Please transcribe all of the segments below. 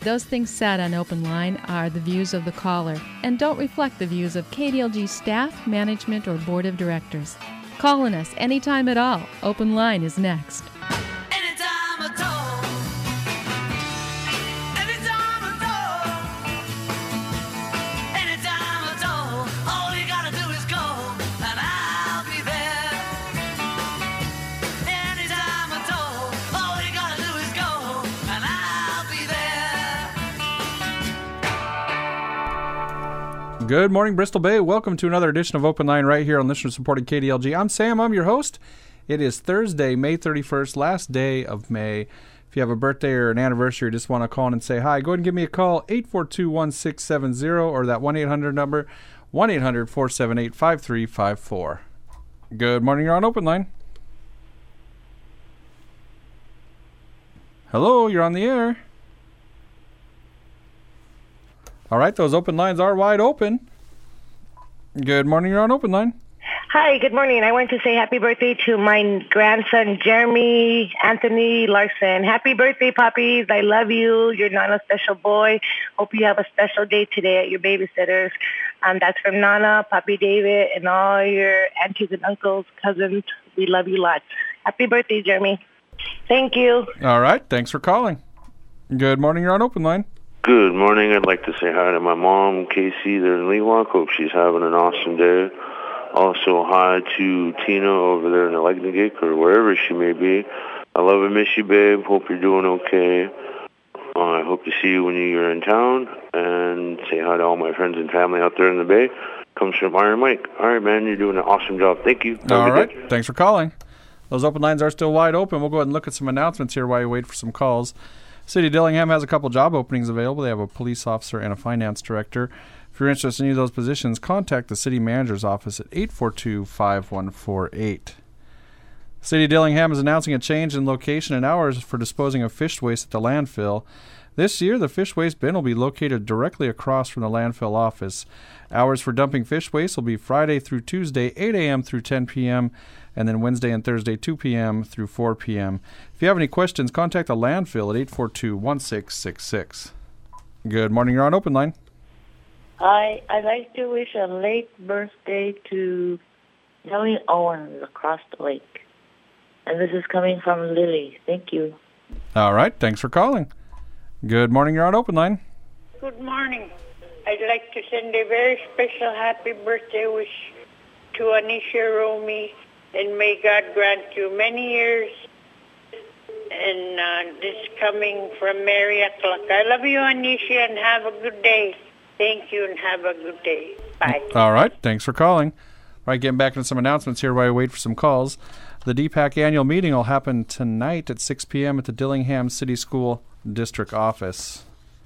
Those things said on Open Line are the views of the caller and don't reflect the views of KDLG staff, management, or board of directors. Calling us anytime at all. Open Line is next. Anytime at all. Anytime at all. Anytime at all. All you gotta do is call and I'll be there. Anytime at all. All you gotta do is call and I'll be there. Good morning, Bristol Bay. Welcome to another edition of Open Line right here on listener-supported KDLG. I'm Sam. I'm your host. It is Thursday, May 31st, last day of May. If you have a birthday or an anniversary or just want to call in and say hi, go ahead and give me a call, 842-1670, or that 1-800 number, 1-800-478-5354. Good morning. You're on Open Line. Hello, you're on the air. All right, those open lines are wide open. Good morning, you're on Open Line. Hi, good morning. I want to say happy birthday to my grandson, Jeremy Anthony Larson. Happy birthday, puppies. I love you. You're Nana's special boy. Hope you have a special day today at your babysitters. That's from Nana, Papi David, and all your aunties and uncles, cousins. We love you lots. Happy birthday, Jeremy. Thank you. All right, thanks for calling. Good morning, you're on Open Line. Good morning. I'd like to say hi to my mom, Casey, there in Lewak. Hope she's having an awesome day. Also, hi to Tina over there in Elegnigic or wherever she may be. I love and miss you, babe. Hope you're doing okay. I hope to see you when you're in town. And say hi to all my friends and family out there in the Bay. Comes from Iron Mike. All right, man, you're doing an awesome job. Thank you. All right, thanks for calling. Those open lines are still wide open. We'll go ahead and look at some announcements here while you wait for some calls. City of Dillingham has a couple job openings available. They have a police officer and a finance director. If you're interested in any of those positions, contact the city manager's office at 842-5148. City of Dillingham is announcing a change in location and hours for disposing of fish waste at the landfill. This year, the fish waste bin will be located directly across from the landfill office. Hours for dumping fish waste will be Friday through Tuesday, 8 a.m. through 10 p.m., and then Wednesday and Thursday, 2 p.m. through 4 p.m. If you have any questions, contact the landfill at 842-1666. Good morning, you're on Open Line. Hi, I'd like to wish a late birthday to Nellie Owens across the lake. And this is coming from Lily. Thank you. All right, thanks for calling. Good morning, you're on Open Line. Good morning. I'd like to send a very special happy birthday wish to Anisha Romy, and may God grant you many years. And this coming from Mary Aklak. I love you, Anisha, and have a good day. Thank you, and have a good day. Bye. All right, thanks for calling. All right, getting back into some announcements here while I wait for some calls. The DPAC annual meeting will happen tonight at 6 p.m. at the Dillingham City School District Office.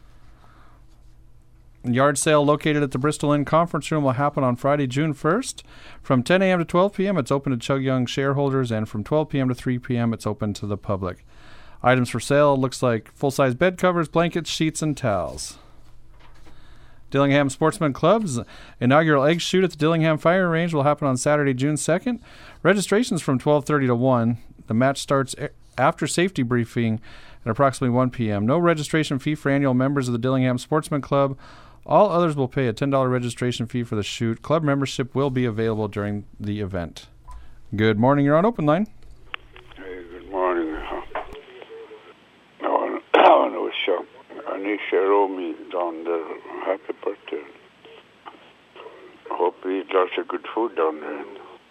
Yard sale located at the Bristol Inn Conference Room will happen on Friday, June 1st. From 10 a.m. to 12 p.m., it's open to Chug Young shareholders, and from 12 p.m. to 3 p.m., it's open to the public. Items for sale looks like full-size bed covers, blankets, sheets, and towels. Dillingham Sportsman Club's inaugural egg shoot at the Dillingham Fire Range will happen on Saturday, June 2nd. Registration's from 12:30 to 1. The match starts after safety briefing at approximately 1 p.m. No registration fee for annual members of the Dillingham Sportsman Club. All others will pay a $10 registration fee for the shoot. Club membership will be available during the event. Good morning. You're on Open Line. Hey, good morning. I want to wish Anisha Romy down there happy birthday. I hope you eat lots of good food down there.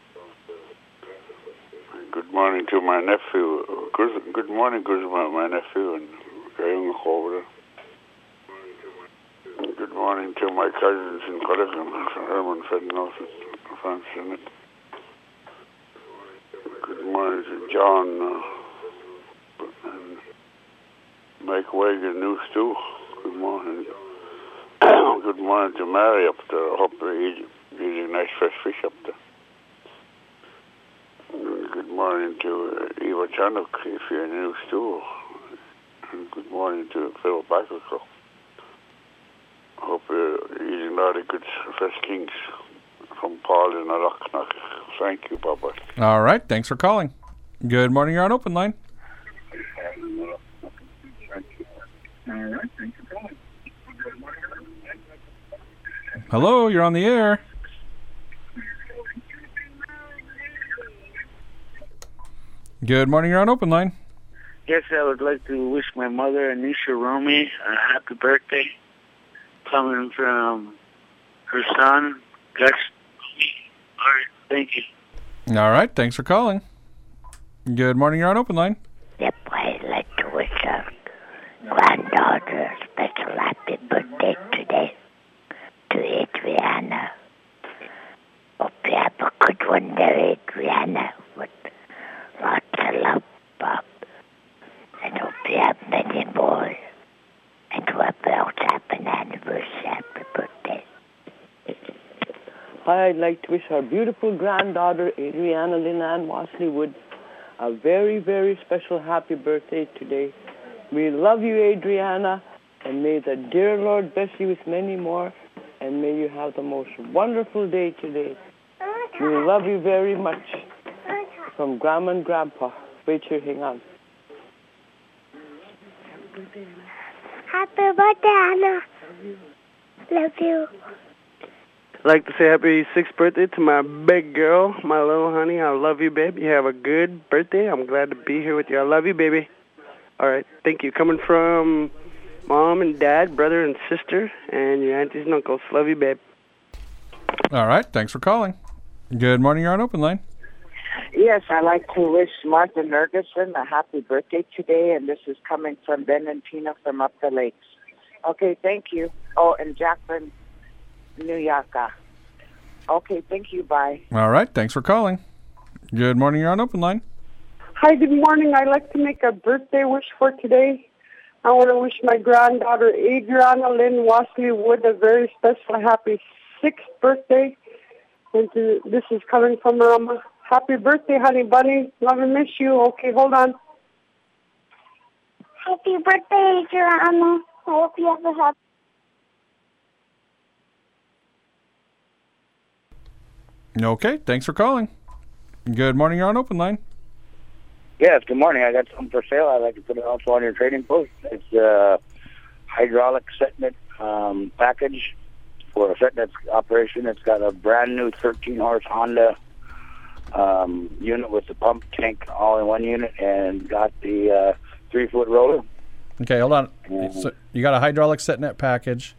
Good morning to my nephew. Good morning, Guzman, my nephew, and Graham over there. Good morning to my cousins in Colligan, Herman Fednos and Frank Sinnott. Good morning to John and Mike Wagon News too. Good morning. Good morning to Mary up there. I hope they're eating nice fresh fish up there. Good morning to Eva Chanuk if you're in News too. And good morning to Phil Backerco. I hope you're eating a lot of good fresh things from Paul in Arachnak. Thank you, Baba. All right, thanks for calling. Good morning, you're on Open Line. All right, thanks for calling. Hello, you're on the air. Good morning, you're on open line. Yes, I would like to wish my mother, Anisha Romy, a happy birthday. Coming from her son, Gus. All right, thank you. All right, thanks for calling. Good morning, you're on open line. Yep, I'd like to wish our granddaughter a special happy birthday today to Adriana. Hope you have a good one there, Adriana, with lots of love, Bob. And hope you have many more. And whoever else have an anniversary, happy birthday. I'd like to wish our beautiful granddaughter, Adriana Lynn Wasley Wood, a very, very special happy birthday today. We love you, Adriana, and may the dear Lord bless you with many more, and may you have the most wonderful day today. We love you very much. From Grandma and Grandpa. Wait here, hang on. Happy birthday, Anna. Love you. I'd like to say happy 6th birthday to my big girl, my little honey. I love you, babe. You have a good birthday. I'm glad to be here with you. I love you, baby. All right, thank you. Coming from Mom and Dad, brother and sister, and your aunties and uncles. Love you, babe. All right, thanks for calling. Good morning, you're on open line. Yes, I'd like to wish Martha Nergerson a happy birthday today, and this is coming from Ben and Tina from Up the Lakes. Okay, thank you. Oh, and Jacqueline Nuyaka. Okay, thank you. Bye. All right, thanks for calling. Good morning, you're on open line. Hi, good morning. I'd like to make a birthday wish for today. I want to wish my granddaughter, Adriana Lynn Wasley Wood, a very special happy 6th birthday. And this is coming from Mama. Happy birthday, honey bunny. Love and miss you. Okay, hold on. Happy birthday, Adriana. I hope you have a happy... Okay, thanks for calling. Good morning, you're on open line. Yes, good morning. I got something for sale. I'd like to put it also on your trading post. It's a hydraulic set-net package for a set-net operation. It's got a brand new 13-horse Honda unit with the pump tank all in one unit, and got the 3-foot roller. Okay, hold on. So you got a hydraulic set-net package.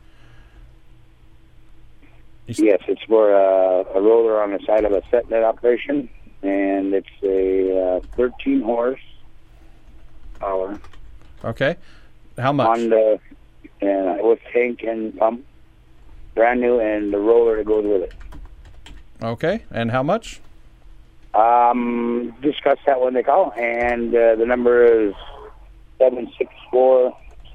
Yes, it's for a roller on the side of a set-net operation, and it's a 13-horse power. Okay. How much? Honda, and with tank and pump, brand new, and the roller that goes with it. Okay, and how much? Discuss that when they call, and the number is 764-6362.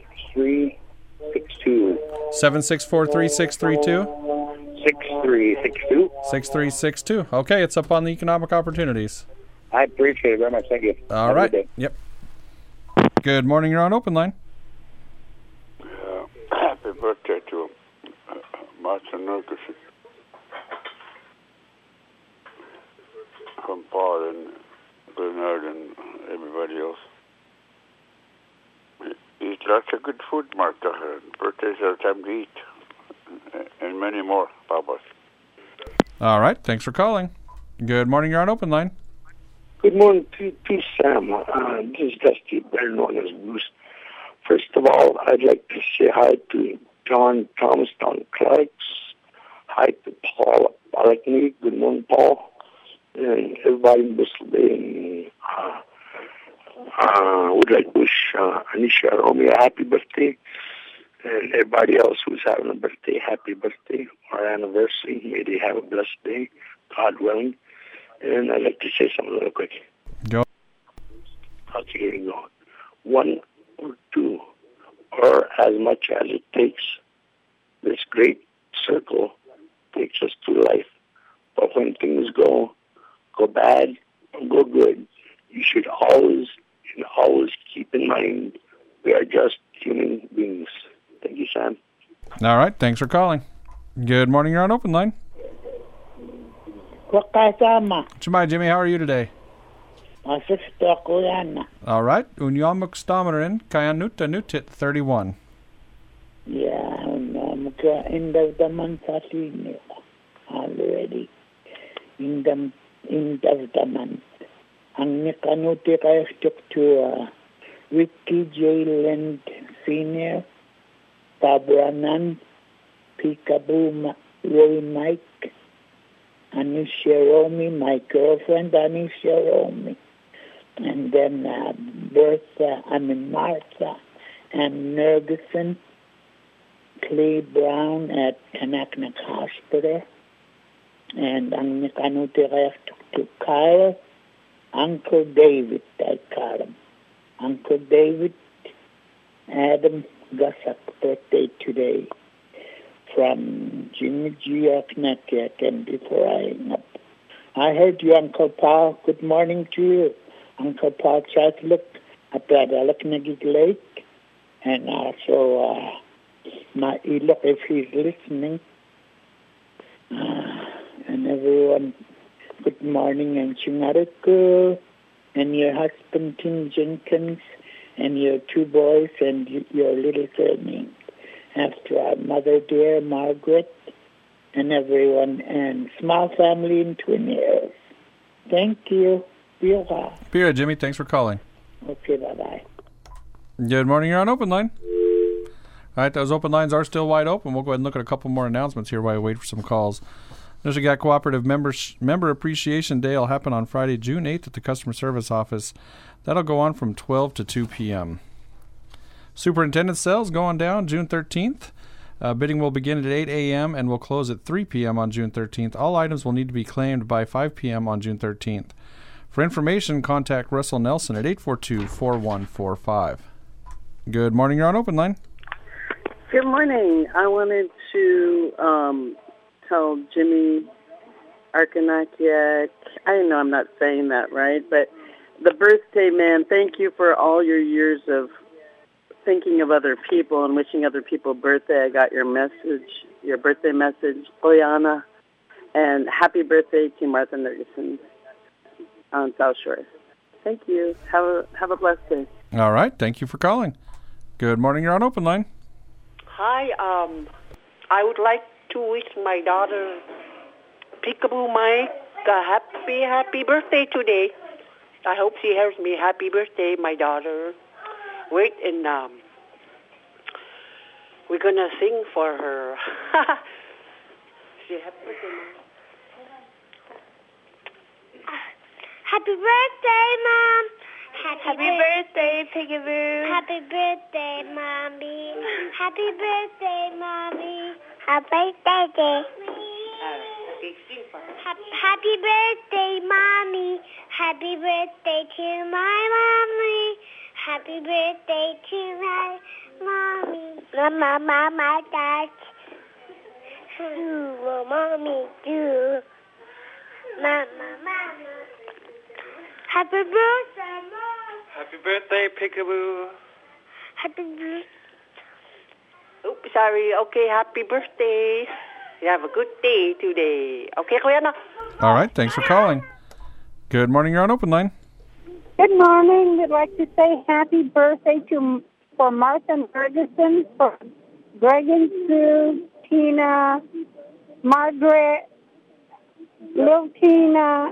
764-3632? 6362. 6362. Okay, it's up on the economic opportunities. I appreciate it very much. Thank you. All right. Yep. Good morning. You're on open line. Happy birthday to Martha Nergerson from Paul and Bernard and everybody else. Eat lots of good food, Martha. Birthdays are time to eat. And many more, Papa. All right. Thanks for calling. Good morning. You're on open line. Good morning to Sam. This is Dusty, better known as Bruce. First of all, I'd like to say hi to John Thomas, Don Clarks. Hi to Paul Balakny. Good morning, Paul. And everybody in Bristol Bay. Would like to wish Anisha Romy a happy birthday. And everybody else who's having a birthday, happy birthday or anniversary. May they have a blessed day, God willing. And I'd like to say something real quick. Go. Okay, here we go. 1 or 2, or as much as it takes, this great circle takes us to life. But when things go bad or go good, you should always keep in mind we are just human beings. Thank you, Sam. All right. Thanks for calling. Good morning. You're on open line. Chumai, Jimmy, how are you today? All right. Unyamuk Stamarin, Kayanuta Nutit 31. Yeah, end of the month already. End of the month. Ang nakanuti kayo to Ricky J. Lind Sr., Barbara Nunn, Peekaboo Roy Mike, Anisha Romy, my girlfriend Anisha Romy, and then Martha and Nergison, Clay Brown at Kanaknak Hospital, and ang nakanuti to Kyle, Uncle David, I call him. Uncle David, Adam Gussack birthday today from Jimmy G. Connecticut. And before I hang up, I heard you, Uncle Paul. Good morning to you. Uncle Paul tried to look at that Alaknagig Lake, and also look if he's listening. And everyone, good morning, and Chingariku, and your husband Tim Jenkins, and your two boys, and your little family. After our mother dear Margaret, and everyone, and small family in Twin Hills. Thank you. Be well. Be right, Jimmy. Thanks for calling. Okay, bye-bye. Good morning. You're on Open Line. All right, those open lines are still wide open. We'll go ahead and look at a couple more announcements here while we wait for some calls. Michigan Cooperative Member Appreciation Day will happen on Friday, June 8th at the Customer Service Office. That'll go on from 12 to 2 p.m. Superintendent sales going down June 13th. Bidding will begin at 8 a.m. and will close at 3 p.m. on June 13th. All items will need to be claimed by 5 p.m. on June 13th. For information, contact Russell Nelson at 842-4145. Good morning. You're on Open Line. Good morning. I wanted to tell Jimmy Arkanakiak, I know I'm not saying that right, but the birthday man, thank you for all your years of thinking of other people and wishing other people birthday. I got your message, your birthday message, Oyana, and happy birthday to Martha Nergison on South Shore. Thank you. Have a blessed day. All right. Thank you for calling. Good morning. You're on Open Line. Hi. I would like to wish my daughter, Peekaboo Mike, a happy birthday today. I hope she hears me. Happy birthday, my daughter. Wait, and we're going to sing for her. Say happy birthday, Mom. Happy birthday, Mom. Happy birthday, Peekaboo. Happy birthday, Mommy. Happy birthday, Mommy. Happy birthday. Happy birthday, Mommy. Happy birthday to my mommy. Happy birthday to my mommy. Mama, dad. Mommy, do. Mama. Happy birthday, Mom. Happy birthday, Peekaboo. Happy birthday. Oops, sorry. Okay, happy birthday. You have a good day today. Okay, Kuya na. All right. Thanks for calling. Good morning. You're on Open Line. Good morning. We'd like to say happy birthday for Martha Ferguson, for Greg and Sue, Tina, Margaret, Lil Tina.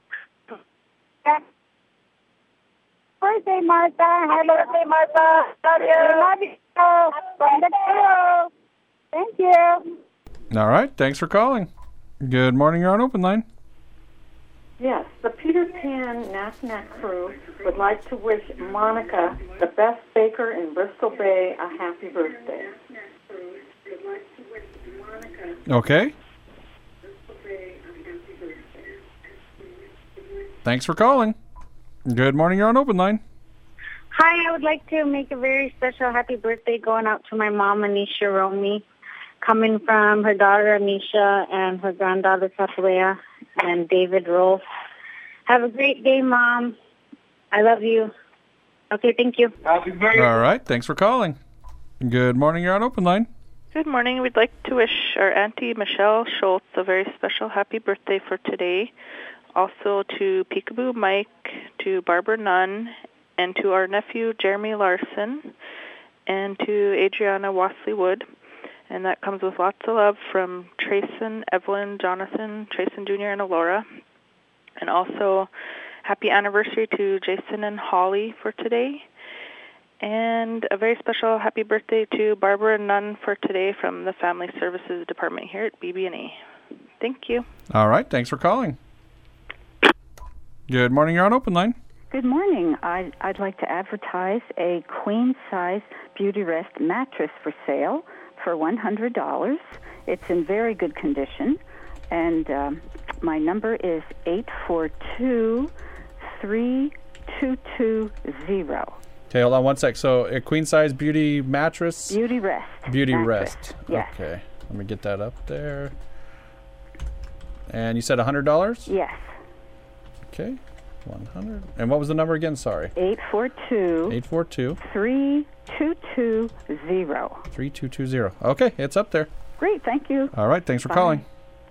Birthday, Martha. Happy birthday, Martha. Love you. Love you. From the crew. Thank you. All right. Thanks for calling. Good morning. You're on Open Line. Yes, the Peter Pan Knack crew would like to wish Monica, the best baker in Bristol Bay, a happy birthday. Okay. Thanks for calling. Good morning. You're on Open Line. Hi, I would like to make a very special happy birthday going out to my mom, Anisha Romy, coming from her daughter, Anisha, and her granddaughter, Katlea, and David Rolfe. Have a great day, Mom. I love you. Okay, thank you. Happy birthday. All right. Thanks for calling. Good morning. You're on Open Line. Good morning. We'd like to wish our Auntie Michelle Schultz a very special happy birthday for today. Also to Peekaboo Mike, to Barbara Nunn, and to our nephew Jeremy Larson, and to Adriana Wasley Wood. And that comes with lots of love from Trayson, Evelyn, Jonathan, Trayson Jr., and Alora. And also, happy anniversary to Jason and Holly for today. And a very special happy birthday to Barbara Nunn for today from the Family Services Department here at BB&E. Thank you. All right. Thanks for calling. Good morning. You're on Open Line. Good morning. I'd like to advertise a queen-size Beauty Rest mattress for sale for $100. It's in very good condition, and my number is 842-3220. Okay, hold on one sec. So a queen-size beauty mattress? Beauty Rest. Beauty mattress. Rest. Yes. Okay. Let me get that up there. And you said $100? Yes. Okay. 100. And what was the number again? Sorry. 842. 3220. 3220. Okay, it's up there. Great, thank you. All right, thanks for Bye. calling.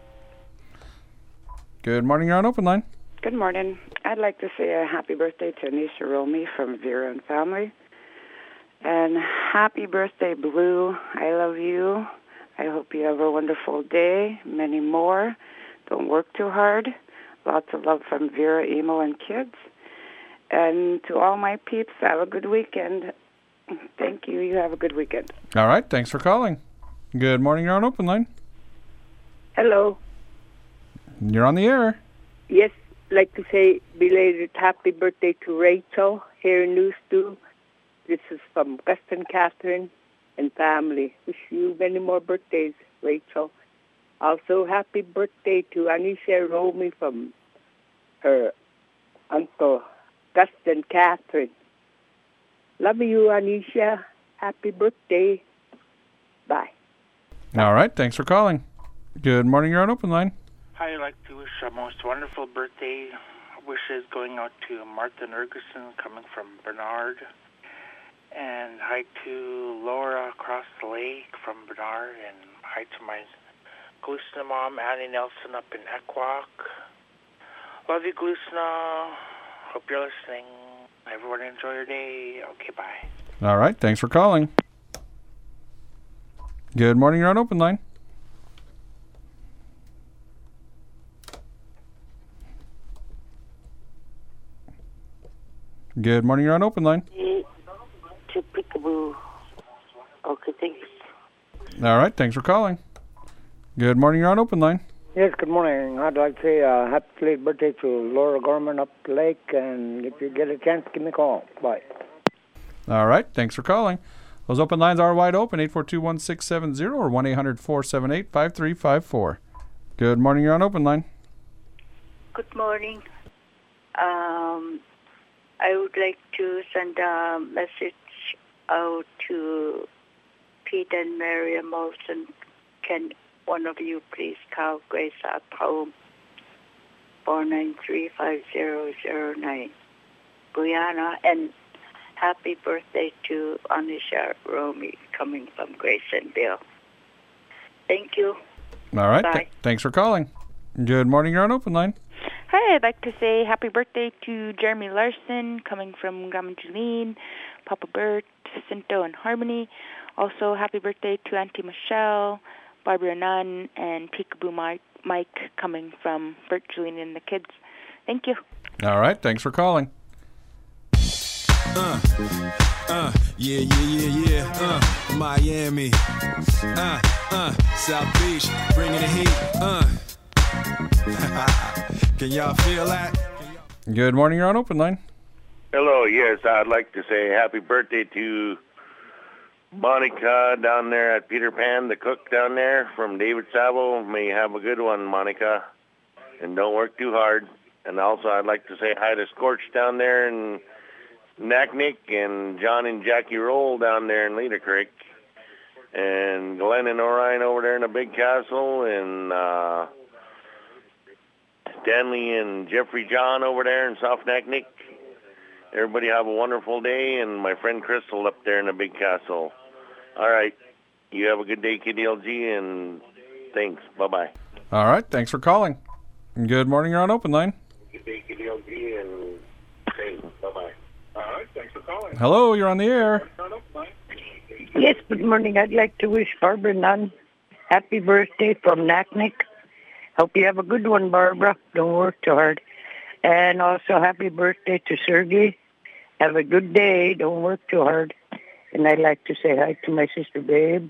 Good morning, you're on Open Line. Good morning. I'd like to say a happy birthday to Anisha Romy from Vera and Family. And happy birthday, Blue. I love you. I hope you have a wonderful day, many more. Don't work too hard. Lots of love from Vera, Emo, and kids. And to all my peeps, have a good weekend. Thank you. You have a good weekend. All right, thanks for calling. Good morning, you're on Open Line. Hello. You're on the air. Yes, I'd like to say belated happy birthday to Rachel here in New Stew. This is from Weston Catherine and family. Wish you many more birthdays, Rachel. Also, happy birthday to Anisha Romy from her uncle, Dustin Catherine. Love you, Anisha. Happy birthday. Bye. All right, thanks for calling. Good morning, you're on Open Line. I'd like to wish a most wonderful birthday wishes going out to Martha Nergerson coming from Bernard. And hi to Laura across the lake from Bernard. And hi to my Glusna mom, Annie Nelson up in Equok. Love you, Glusna. Hope you're listening. Everyone enjoy your day. Okay, bye. All right, thanks for calling. Good morning, you're on Open Line. Good morning, you're on Open Line. To Peekaboo. Okay, thanks. All right, thanks for calling. Good morning, you're on Open Line. Yes, good morning. I'd like to say happy late birthday to Laura Gorman up the lake, and if you get a chance, give me a call. Bye. All right, thanks for calling. Those open lines are wide open, 842-1670 or 1-800-478-5354. Good morning, you're on Open Line. Good morning. I would like to send a message out to Pete and Miriam Olson. Can one of you please call Grace at home? 493-5009. Guyana, and happy birthday to Anisha Romy coming from Grace and Bill. Thank you. All right, Bye. Thanks for calling. Good morning, you're on Open Line. Hi, I'd like to say happy birthday to Jeremy Larson, coming from Gamanjuline, Papa Bert, Cinto, and Harmony. Also, happy birthday to Auntie Michelle, Barbara Nunn, and Peekaboo Mike, coming from Bert, Julian, and the kids. Thank you. All right, thanks for calling. Yeah. Miami. South Beach, bringing the heat. Can y'all feel that? Good morning, you're on Open Line. Hello, yes, I'd like to say happy birthday to Monica down there at Peter Pan, the cook down there from David Sabo. May you have a good one, Monica, and don't work too hard. And also I'd like to say hi to Scorch down there in Naknek, and John and Jackie Roll down there in Leader Creek, and Glenn and Orion over there in the Big Castle, and Stanley and Jeffrey John over there in South Naknek. Everybody have a wonderful day, and my friend Crystal up there in the Big Castle. All right. You have a good day, KDLG, and thanks. Bye-bye. All right, thanks for calling. Good morning, you're on Open Line. Good day, KDLG, and thanks. Bye-bye. All right, thanks for calling. Hello, you're on the air. Yes, good morning. I'd like to wish Barbara Nunn happy birthday from Naknek. Hope you have a good one, Barbara. Don't work too hard. And also happy birthday to Sergey. Have a good day. Don't work too hard. And I'd like to say hi to my sister, Babe.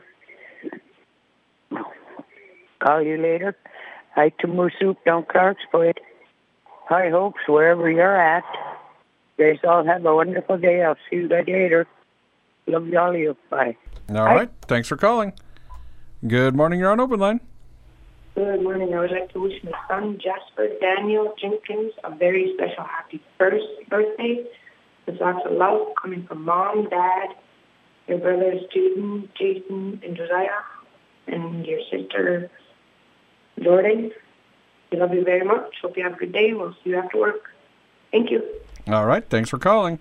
Call you later. Hi to Moosuk down Clarksville. High hopes wherever you're at. You guys all have a wonderful day. I'll see you guys later. Love you all. You. Bye. All right. Thanks for calling. Good morning. You're on Open Line. Good morning. I would like to wish my son, Jasper Daniel Jenkins, a very special happy first birthday. With lots of love coming from Mom, Dad, your brothers, Jaden, Jason, and Josiah, and your sister, Jordan. We love you very much. Hope you have a good day. We'll see you after work. Thank you. All right. Thanks for calling.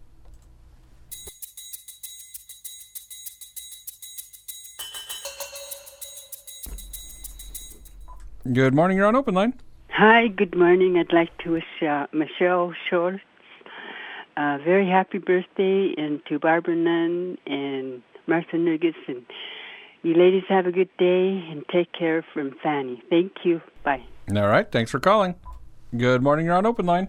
Good morning. You're on Open Line. Hi. Good morning. I'd like to wish Michelle Schultz a very happy birthday, and to Barbara Nunn and Martha Nuggets. And you ladies have a good day and take care from Fanny. Thank you. Bye. All right. Thanks for calling. Good morning. You're on Open Line.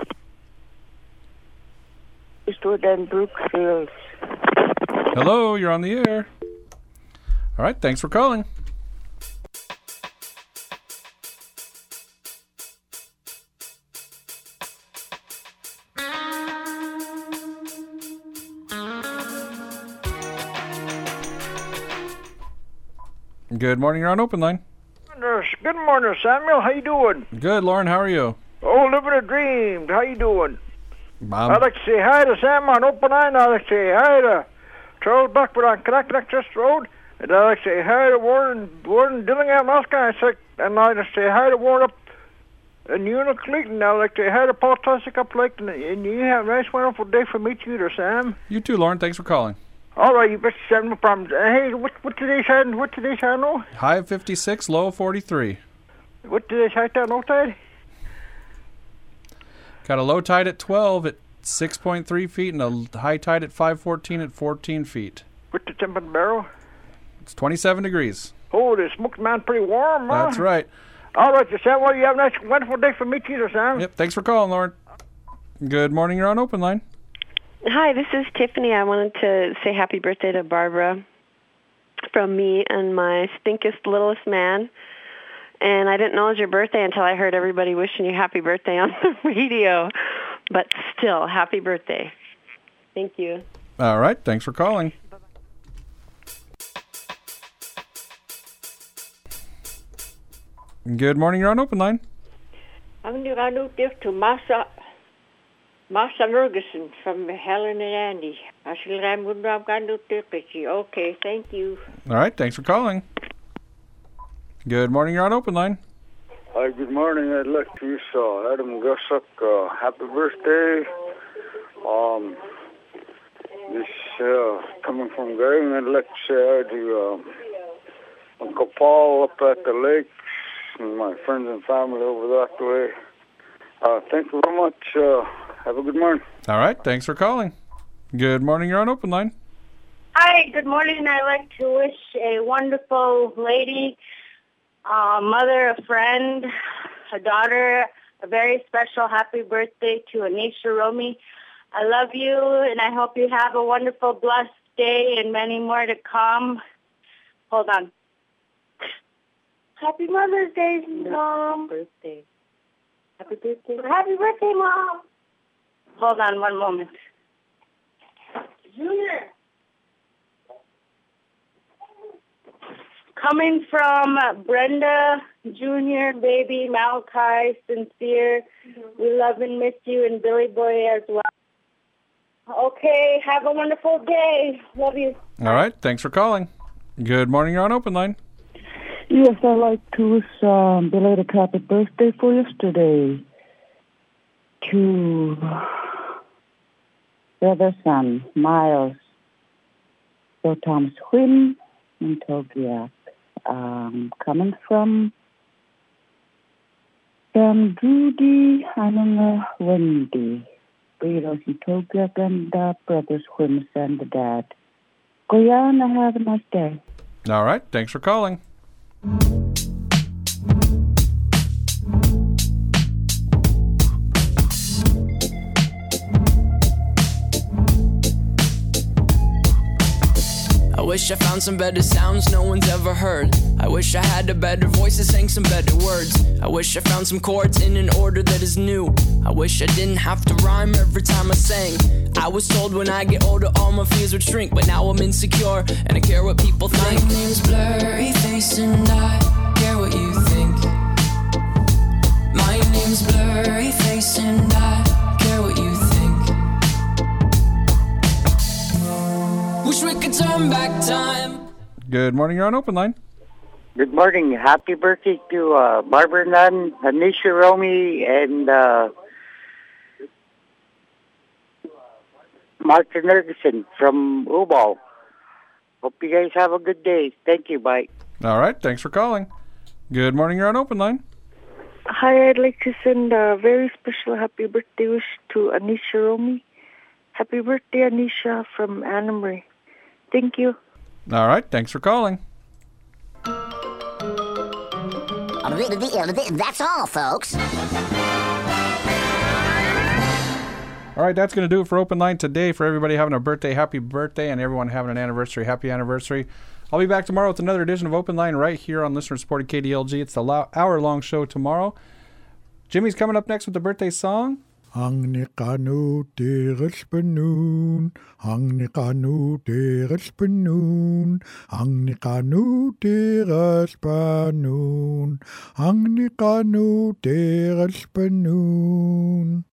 Eastwood and Brookfield. Hello. You're on the air. All right. Thanks for calling. Good morning. You're on Open Line. Good morning, Samuel. How you doing? Good, Lauren. How are you? Oh, living a dream. How you doing? I'd like to say hi to Sam on Open Line. I'd like to say hi to Charles Buckford on Connecticut Road. And I'd like to say hi to Warren Dillingham, Oscar. And I'd like to say hi to Warren up in Unicleton. I'd like to say hi to Paul Tussick up Lake. And you have a nice, wonderful day from each of you there, Sam. You too, Lauren. Thanks for calling. All right, you bet you have no problems. Hey, what today's high? What today's high now? High of 56, low of 43. What today's high tide, low tide? Got a low tide at 12 at 6.3 feet and a high tide at 5:14 at 14 feet. What's the temp in the barrel? It's 27 degrees. Oh, the smoked man pretty warm, huh? That's right. All right, Sam. Well, you have a nice, wonderful day for me, either, Sam. Yep. Thanks for calling, Lauren. Good morning. You're on Open Line. Hi, this is Tiffany. I wanted to say happy birthday to Barbara from me and my stinkest littlest man. And I didn't know it was your birthday until I heard everybody wishing you happy birthday on the radio. But still, happy birthday. Thank you. All right. Thanks for calling. Good morning. You're on Open Line. I'm going to give to Massa Ferguson from Helen and Andy. Okay, thank you. All right, thanks for calling. Good morning, you're on Open Line. Hi, good morning. I'd like to wish Adam Gussuck happy birthday. This coming from Gary, and I'd like to say hi to Uncle Paul up at the lakes and my friends and family over that way. Thank you very much. Have a good morning. All right. Thanks for calling. Good morning. You're on Open Line. Hi. Good morning. I'd like to wish a wonderful lady, mother, a friend, a daughter, a very special happy birthday to Anisha Romy. I love you, and I hope you have a wonderful, blessed day and many more to come. Hold on. Happy Mother's Day, Mom. Happy birthday. Happy birthday. Happy birthday, Mom. Hold on one moment. Junior. Coming from Brenda, Junior, Baby, Malachi, Sincere, we love and miss you, and Billy Boy as well. Okay, have a wonderful day. Love you. All right, thanks for calling. Good morning, you're on Open Line. Yes, I'd like to wish belated happy birthday for yesterday to the other son, Miles, so Thomas Quinn in Togiak. Coming from Judy, Ananga, Wendy, Breeders in Togiak, and brothers Quims and the dad. Guyana, have a nice day. All right. Thanks for calling. I wish I found some better sounds no one's ever heard. I wish I had a better voice that sang some better words. I wish I found some chords in an order that is new. I wish I didn't have to rhyme every time I sang. I was told when I get older all my fears would shrink, but now I'm insecure and I care what people think. My name's Blurry Face and I care what you think. My name's Blurry Face and I care what you think. Wish we could turn back time. Good morning. You're on Open Line. Good morning. Happy birthday to Barbara Nunn, Anisha Romy, and Martin Ergison from Ubal. Hope you guys have a good day. Thank you. Bye. All right. Thanks for calling. Good morning. You're on Open Line. Hi, I'd like to send a very special happy birthday wish to Anisha Romy. Happy birthday, Anisha, from Anna Marie. Thank you. All right. Thanks for calling. That's all, folks. All right, that's going to do it for Open Line today. For everybody having a birthday, happy birthday, and everyone having an anniversary, happy anniversary. I'll be back tomorrow with another edition of Open Line right here on listener-supported KDLG. It's the hour-long show tomorrow. Jimmy's coming up next with the birthday song. Ang nikanu teres penun, ang nikanu teres penun, ang nikanu teres penun, ang nikanu teres penun.